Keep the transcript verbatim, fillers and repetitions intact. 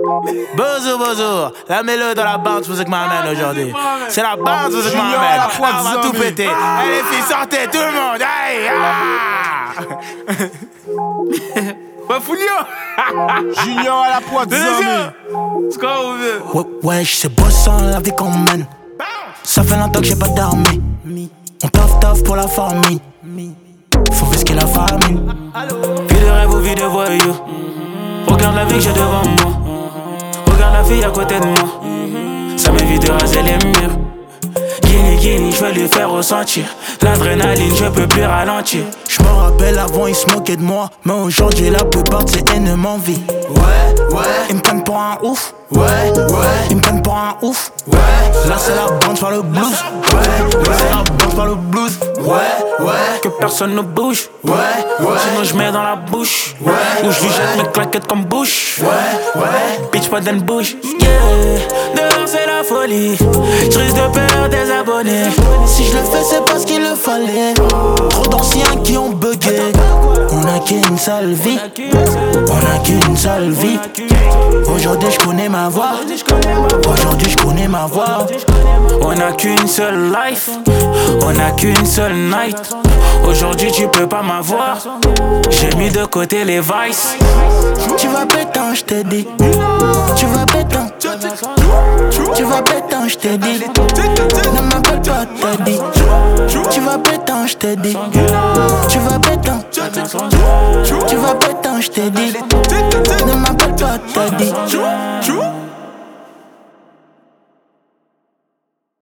Bonjour, bonjour. La mélodie dans la bounce music m'amène aujourd'hui. C'est la bounce music m'amène. On va tout péter. Allez les filles, sortez, tout le monde. Allez, ah. Bah Foulio. Junior à la pointe, Zami. C'est quoi vous veut? Ouais, ouais, j'sais bossant la vie qu'on mène. Ça fait longtemps que j'ai pas dormi. On taf taf pour la famille. Faut risquer la famine. Vie de rêve ou vie de voyou. Regarde la vie que j'ai devant moi. Regarde la fille à côté de moi. Ça m'évite de raser les murs. Guini guini, je vais lui faire ressentir l'adrénaline, je peux plus ralentir. Je me rappelle avant ils se moquaient de moi, mais aujourd'hui la plupart de ces haines m'envient. Ouais, ouais, ils me prennent pour un ouf. Ouais, ouais, ils me prennent pour un ouf. Ouais, là c'est la bande par le blues. Ouais, là c'est la bande par le blues. Ouais, ouais, que personne ne bouge. Ouais, ouais, sinon je mets dans la bouche. Ouais, ou je lui jette mes claquettes comme bouche. Ouais, ouais, bitch pas d'une bouche. Yeah, dehors c'est la folie. Je risque de perdre des abonnés. Si je le fais c'est parce qu'il le fallait. Trop d'anciens qui ont bugué. On a qu'une seule vie. On a qu'une seule vie. Aujourd'hui je connais ma voix. Aujourd'hui je connais ma voix. On a qu'une seule life. On a qu'une seule night. Aujourd'hui tu peux pas m'avoir. J'ai mis de côté les vices. Tu vas pétant, je te dis. Tu vas pétant. Tu vas pétant, je te dis. Ne m'appelle pas, t'as dit. Tu vas pétant, je te dis. Tu vas pétant. Tu vas pétant, je te dis. Ne m'appelle pas, t'as dit.